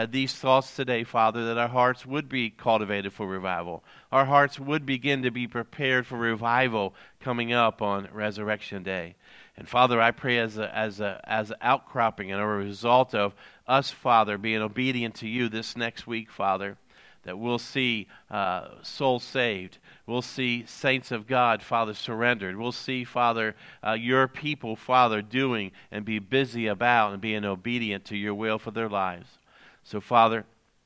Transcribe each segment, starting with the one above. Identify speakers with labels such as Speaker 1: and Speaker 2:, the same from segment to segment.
Speaker 1: these thoughts today, Father, that our hearts would be cultivated for revival. Our hearts would begin to be prepared for revival coming up on Resurrection Day. And Father, I pray as an outcropping and a result of us, Father, being obedient to you this next week, Father, that we'll see souls saved. We'll see saints of God, Father, surrendered. We'll see, Father, your people, Father, doing and be busy about and being obedient to your will for their lives. So, Father,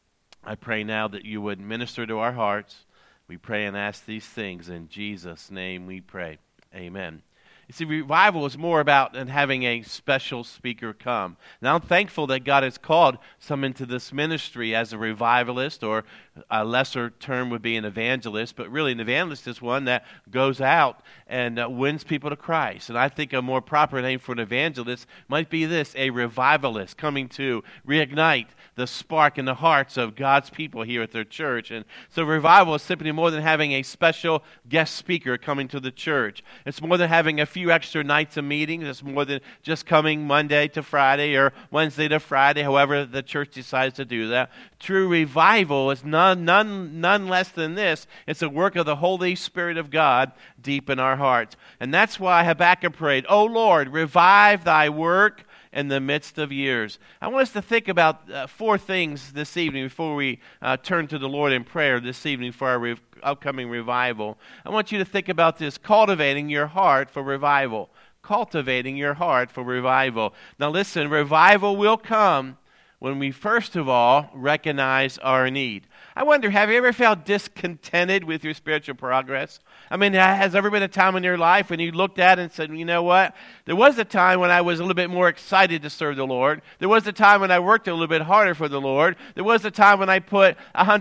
Speaker 1: I pray now that you would minister to our hearts. We pray and ask these things in Jesus' name we pray. Amen. You see, revival is more about than having a special speaker come. Now, I'm thankful that God has called some into this ministry as a revivalist, or a lesser term would be an evangelist, but really an evangelist is one that goes out and wins people to Christ. And I think a more proper name for an evangelist might be this, a revivalist, coming to reignite the spark in the hearts of God's people here at their church. And so revival is simply more than having a special guest speaker coming to the church. It's more than having a few extra nights of meetings. It's more than just coming Monday to Friday or Wednesday to Friday, however the church decides to do that. True revival is none less than this. It's a work of the Holy Spirit of God deep in our hearts. And that's why Habakkuk prayed, "O Lord, revive thy work in the midst of years." I want us to think about four things this evening before we turn to the Lord in prayer this evening for our upcoming revival. I want you to think about this, cultivating your heart for revival. Cultivating your heart for revival. Now listen, revival will come when we first of all recognize our need. I wonder, have you ever felt discontented with your spiritual progress? I mean, has there ever been a time in your life when you looked at it and said, you know what? There was a time when I was a little bit more excited to serve the Lord. There was a time when I worked a little bit harder for the Lord. There was a time when I put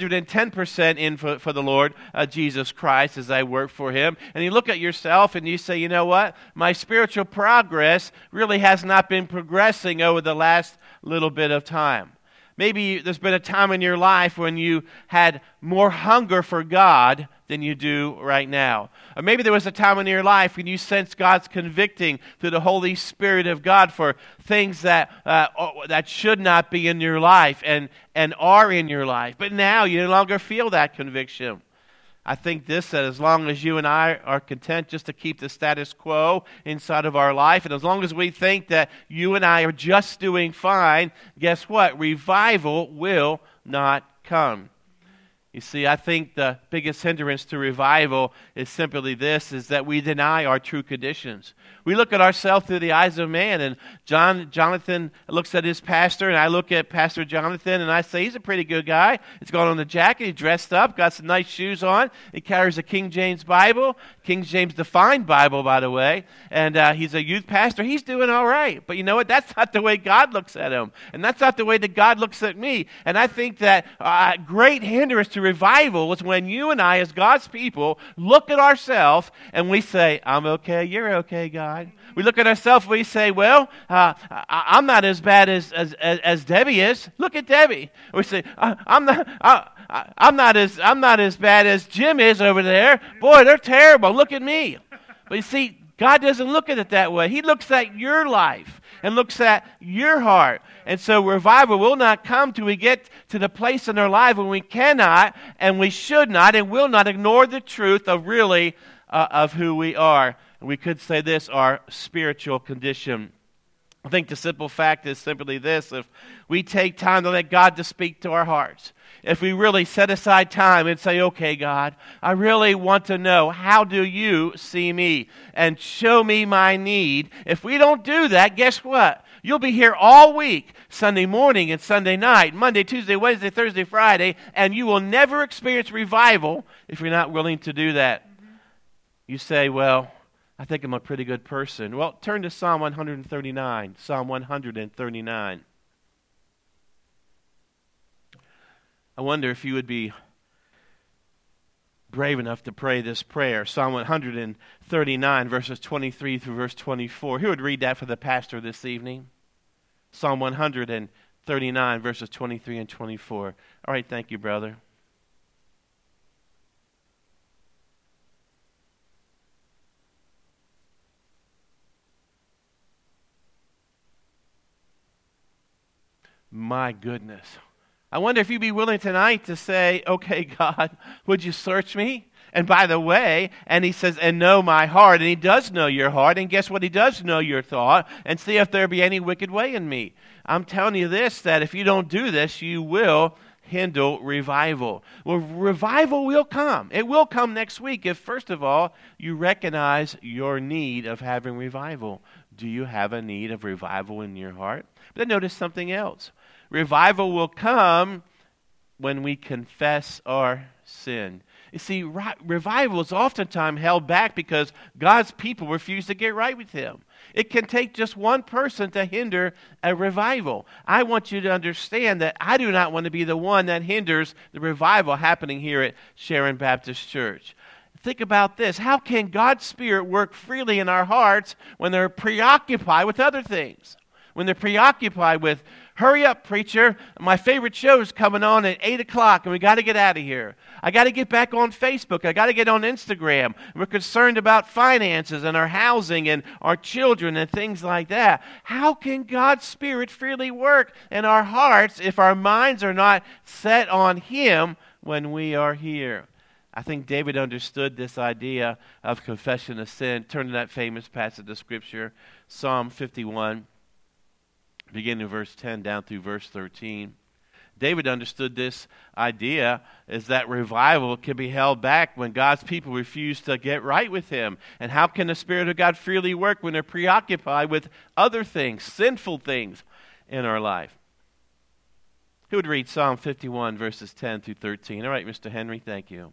Speaker 1: 110% in for the Lord Jesus Christ as I worked for Him. And you look at yourself and you say, you know what? My spiritual progress really has not been progressing over the last little bit of time. Maybe there's been a time in your life when you had more hunger for God than you do right now. Or maybe there was a time in your life when you sensed God's convicting through the Holy Spirit of God for things that should not be in your life and are in your life. But now you no longer feel that conviction. I think this, that as long as you and I are content just to keep the status quo inside of our life, and as long as we think that you and I are just doing fine, guess what? Revival will not come. You see, I think the biggest hindrance to revival is simply this, is that we deny our true conditions. We look at ourselves through the eyes of man, and Jonathan looks at his pastor, and I look at Pastor Jonathan, and I say, he's a pretty good guy. He's got on the jacket, he's dressed up, got some nice shoes on, he carries a King James Bible, King James Defined Bible, by the way, and he's a youth pastor. He's doing all right, but you know what? That's not the way God looks at him, and that's not the way that God looks at me, and I think that great hindrance to revival is when you and I, as God's people, look at ourselves and we say, I'm okay, you're okay, God. We look at ourselves and we say, well, I'm not as bad as Debbie is. Look at Debbie. We say, I'm not as bad as Jim is over there. Boy, they're terrible. Look at me. But you see, God doesn't look at it that way. He looks at your life and looks at your heart. And so revival will not come till we get to the place in our life when we cannot and we should not and will not ignore the truth of really of who we are. And we could say this, our spiritual condition. I think the simple fact is simply this: if we take time to let God to speak to our hearts, if we really set aside time and say, okay, God, I really want to know, how do you see me? And show me my need. If we don't do that, guess what? You'll be here all week, Sunday morning and Sunday night, Monday, Tuesday, Wednesday, Thursday, Friday, and you will never experience revival if you're not willing to do that. You say, well, I think I'm a pretty good person. Well, turn to Psalm 139. Psalm 139. I wonder if you would be brave enough to pray this prayer. Psalm 139, verses 23 through verse 24. Who would read that for the pastor this evening? Psalm 139, verses 23 and 24. All right, thank you, brother. My goodness. I wonder if you'd be willing tonight to say, okay, God, would you search me? And by the way, and he says, and know my heart. And he does know your heart. And guess what? He does know your thought. And see if there be any wicked way in me. I'm telling you this, that if you don't do this, you will hinder revival. Well, revival will come. It will come next week if, first of all, you recognize your need of having revival. Do you have a need of revival in your heart? But then notice something else. Revival will come when we confess our sin. You see, revival is oftentimes held back because God's people refuse to get right with Him. It can take just one person to hinder a revival. I want you to understand that I do not want to be the one that hinders the revival happening here at Sharon Baptist Church. Think about this. How can God's Spirit work freely in our hearts when they're preoccupied with other things? When they're preoccupied with, hurry up, preacher, my favorite show is coming on at 8 o'clock and we got to get out of here. I got to get back on Facebook. I got to get on Instagram. We're concerned about finances and our housing and our children and things like that. How can God's Spirit freely work in our hearts if our minds are not set on Him when we are here? I think David understood this idea of confession of sin. Turn to that famous passage of Scripture, Psalm 51. Beginning in verse 10 down through verse 13. David understood this idea is that revival can be held back when God's people refuse to get right with Him. And how can the Spirit of God freely work when they're preoccupied with other things, sinful things in our life? Who would read Psalm 51 verses 10 through 13? All right, Mr. Henry, thank you.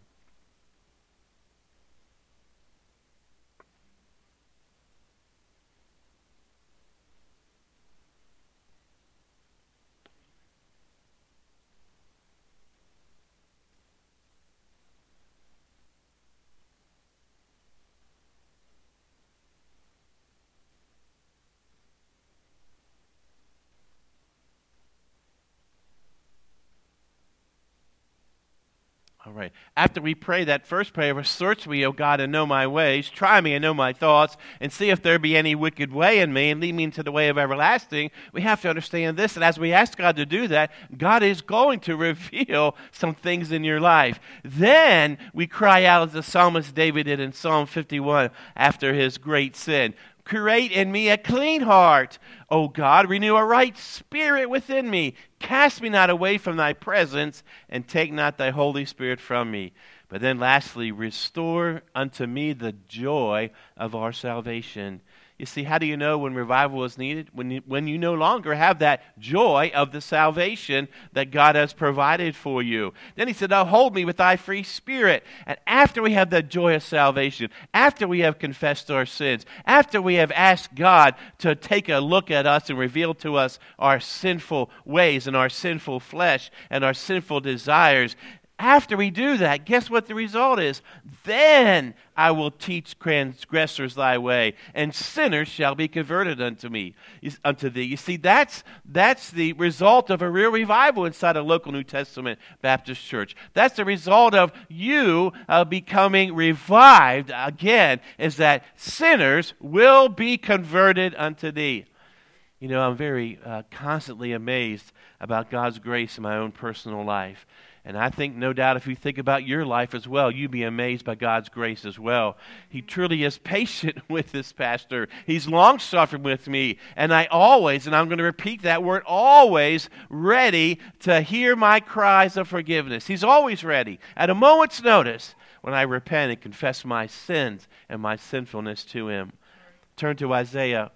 Speaker 1: All right. After we pray that first prayer, search me, O God, and know my ways. Try me and know my thoughts, and see if there be any wicked way in me, and lead me into the way of everlasting. We have to understand this, and as we ask God to do that, God is going to reveal some things in your life. Then we cry out as the psalmist David did in Psalm 51 after his great sin. Create in me a clean heart, O God. Renew a right spirit within me. Cast me not away from thy presence, and take not thy Holy Spirit from me. But then lastly, restore unto me the joy of our salvation. You see, how do you know when revival is needed? When you no longer have that joy of the salvation that God has provided for you. Then he said, now hold me with thy free spirit. And after we have that joy of salvation, after we have confessed our sins, after we have asked God to take a look at us and reveal to us our sinful ways and our sinful flesh and our sinful desires, after we do that, guess what the result is? Then I will teach transgressors thy way, and sinners shall be converted unto thee. You see, that's the result of a real revival inside a local New Testament Baptist church. That's the result of you becoming revived again, is that sinners will be converted unto thee. You know, I'm very constantly amazed about God's grace in my own personal life. And I think, no doubt, if you think about your life as well, you'd be amazed by God's grace as well. He truly is patient with this pastor. He's long-suffering with me. And I always, and I'm going to repeat that word, always ready to hear my cries of forgiveness. He's always ready. At a moment's notice, when I repent and confess my sins and my sinfulness to Him. Turn to Isaiah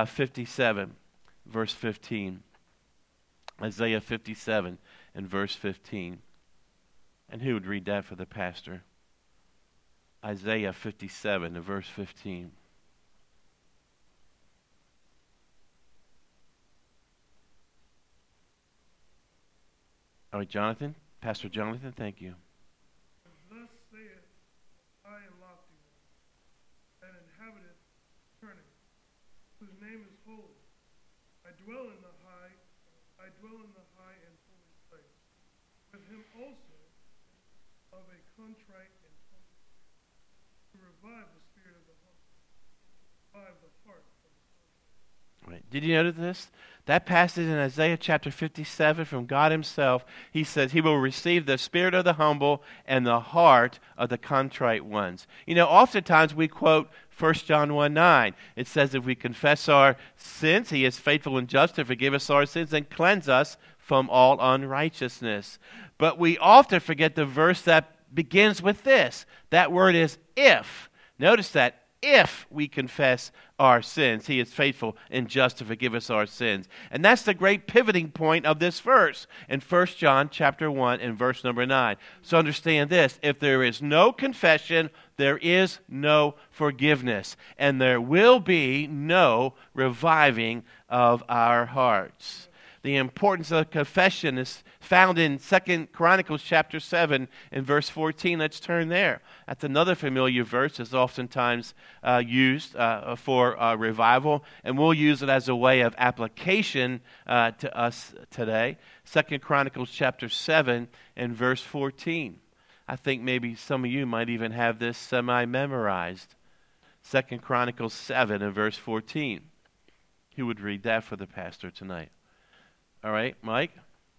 Speaker 1: 57, verse 15. Isaiah 57 and verse 15. And who would read that for the pastor? Isaiah 57 and verse 15. All right, Jonathan. Pastor Jonathan, thank you.
Speaker 2: Thus saith high and lofty one, that inhabiteth eternity, whose name is holy. I dwell in the high and holy place, with him also of a contrite and humble spirit, to revive the spirit of the humble, revive the heart of the contrite.
Speaker 1: Right. Did you notice this? That passage in Isaiah chapter 57 from God himself, he says he will receive the spirit of the humble and the heart of the contrite ones. You know, oftentimes we quote 1 John 1:9. It says if we confess our sins, he is faithful and just to forgive us our sins and cleanse us from all unrighteousness. But we often forget the verse that begins with this. That word is if. Notice that. If we confess our sins, he is faithful and just to forgive us our sins. And that's the great pivoting point of this verse in 1 John chapter 1 and verse number 9. So understand this. If there is no confession, there is no forgiveness. And there will be no reviving of our hearts. The importance of confession is found in 2 Chronicles chapter 7 and verse 14. Let's turn there. That's another familiar verse that's oftentimes used for revival, and we'll use it as a way of application to us today. 2 Chronicles chapter 7 and verse 14. I think maybe some of you might even have this semi-memorized. 2 Chronicles 7 and verse 14. Who would read that for the pastor tonight? All right, Mike?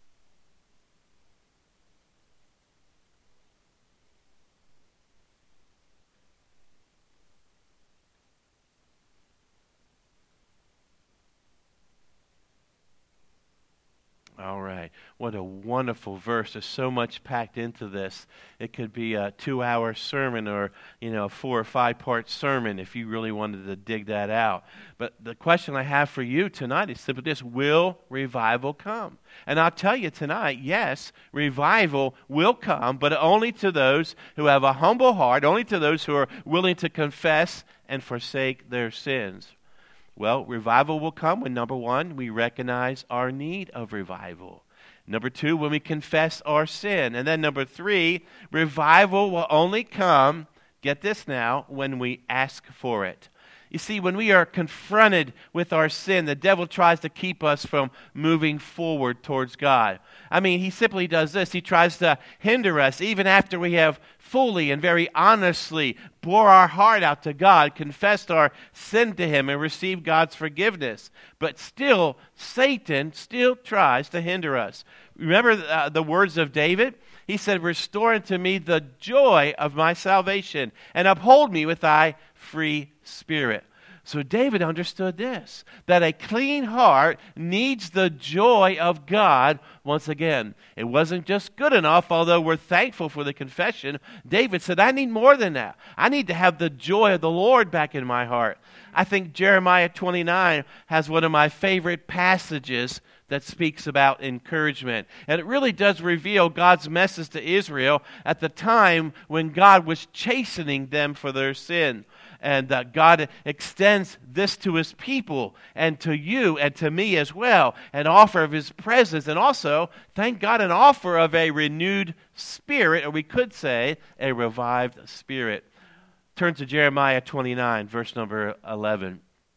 Speaker 1: All right. What a wonderful verse. There's so much packed into this. It could be a 2-hour sermon or, a 4 or 5-part sermon if you really wanted to dig that out. But the question I have for you tonight is simply this: will revival come? And I'll tell you tonight, yes, revival will come, but only to those who have a humble heart, only to those who are willing to confess and forsake their sins. Well, revival will come when, number one, we recognize our need of revival. Number two, when we confess our sin. And then number three, revival will only come, get this now, when we ask for it. You see, when we are confronted with our sin, the devil tries to keep us from moving forward towards God. I mean, he simply does this. He tries to hinder us even after we have fully and very honestly bore our heart out to God, confessed our sin to him, and received God's forgiveness. But still, Satan still tries to hinder us. Remember the words of David? He said, "Restore unto me the joy of my salvation, and uphold me with thy free spirit." So David understood this, that a clean heart needs the joy of God once again. It wasn't just good enough, although we're thankful for the confession. David said, I need more than that. I need to have the joy of the Lord back in my heart. I think Jeremiah 29 has one of my favorite passages that speaks about encouragement. And it really does reveal God's message to Israel at the time when God was chastening them for their sin. And God extends this to his people and to you and to me as well, an offer of his presence, and also, thank God, an offer of a renewed spirit, or we could say a revived spirit. Turn to Jeremiah 29, verse number 11.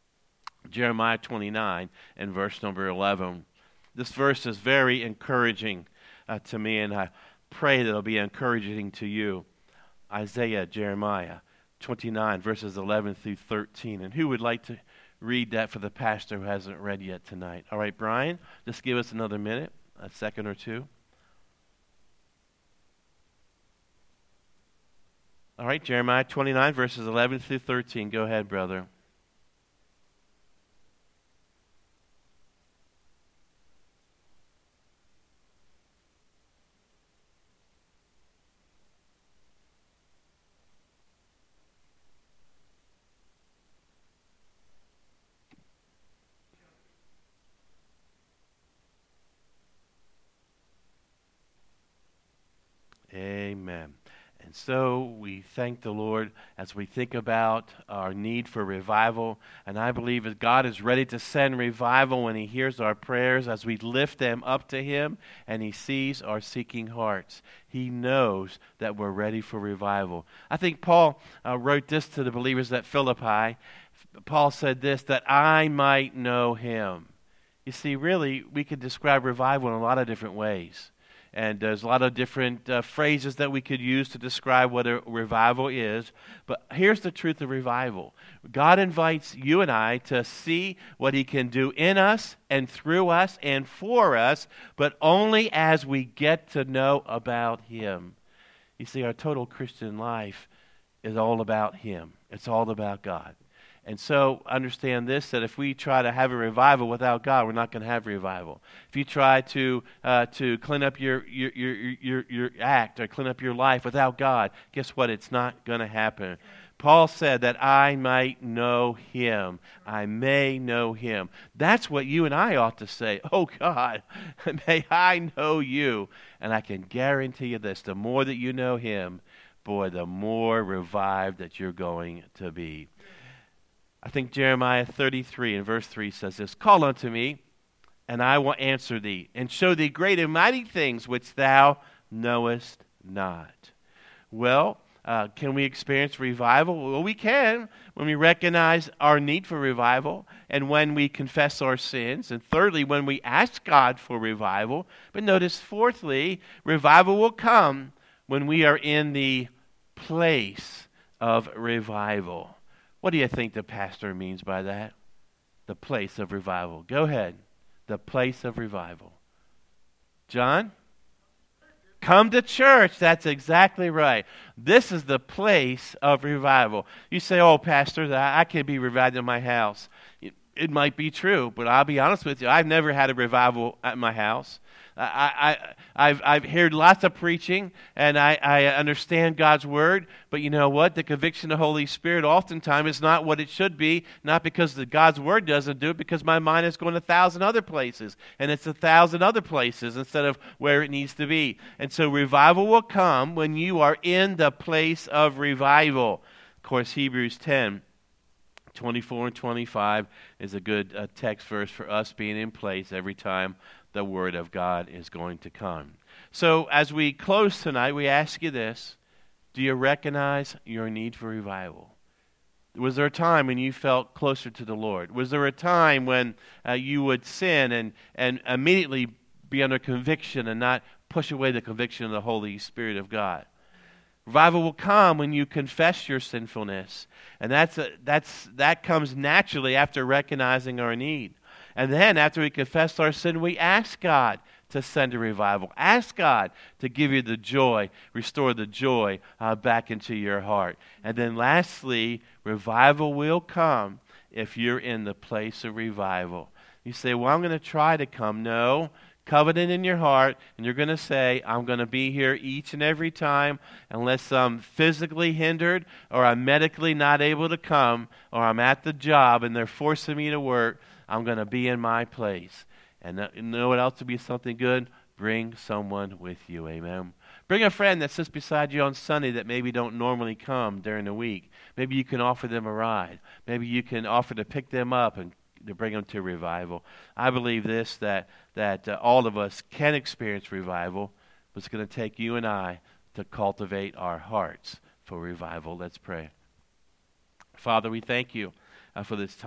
Speaker 1: Jeremiah 29 and verse number 11. This verse is very encouraging to me, and I pray that it'll be encouraging to you. Jeremiah 29, verses 11 through 13. And who would like to read that for the pastor who hasn't read yet tonight? All right, Brian, just give us another minute, a second or two. All right, Jeremiah 29, verses 11 through 13. Go ahead, brother. Amen. And so we thank the Lord as we think about our need for revival. And I believe that God is ready to send revival when he hears our prayers, as we lift them up to him and he sees our seeking hearts. He knows that we're ready for revival. I think Paul wrote this to the believers at Philippi. Paul said this, that I might know him. You see, really, we could describe revival in a lot of different ways. and there's a lot of different phrases that we could use to describe what a revival is. But here's the truth of revival. God invites you and I to see what he can do in us and through us and for us, but only as we get to know about him. You see, our total Christian life is all about him. It's all about God. And so understand this, that if we try to have a revival without God, we're not going to have revival. If you try to clean up your act or clean up your life without God, guess what? It's not going to happen. Paul said that I might know him. I may know him. That's what you and I ought to say. Oh, God, may I know you. And I can guarantee you this, the more that you know him, boy, the more revived that you're going to be. I think Jeremiah 33 and verse 3 says this, call unto me, and I will answer thee, and show thee great and mighty things which thou knowest not. Well, can we experience revival? Well, we can when we recognize our need for revival, and when we confess our sins, and thirdly, when we ask God for revival. But notice, fourthly, revival will come when we are in the place of revival. What do you think the pastor means by that? The place of revival. Go ahead. The place of revival. John? Come to church. That's exactly right. This is the place of revival. You say, oh, pastor, I can be revived in my house. It might be true, but I'll be honest with you. I've never had a revival at my house. I've heard lots of preaching, and I understand God's word, but you know what? The conviction of the Holy Spirit oftentimes is not what it should be, not because God's word doesn't do it, because my mind is going 1,000 other places, and it's 1,000 other places instead of where it needs to be. And so revival will come when you are in the place of revival. Of course, Hebrews 10:24 and 25 is a good text verse for us being in place every time the Word of God is going to come. So as we close tonight, we ask you this. Do you recognize your need for revival? Was there a time when you felt closer to the Lord? Was there a time when you would sin and immediately be under conviction and not push away the conviction of the Holy Spirit of God? Revival will come when you confess your sinfulness. And that comes naturally after recognizing our need. And then after we confess our sin, we ask God to send a revival. Ask God to give you the joy, restore the joy back into your heart. And then lastly, revival will come if you're in the place of revival. You say, well, I'm going to try to come. No. Covenant in your heart, and you're going to say, I'm going to be here each and every time unless I'm physically hindered or I'm medically not able to come or I'm at the job and they're forcing me to work. I'm going to be in my place. And you know what else would be something good? Bring someone with you, amen? Bring a friend that sits beside you on Sunday that maybe don't normally come during the week. Maybe you can offer them a ride. Maybe you can offer to pick them up and to bring them to revival. I believe this, that all of us can experience revival, but it's going to take you and I to cultivate our hearts for revival. Let's pray. Father, we thank you for this time.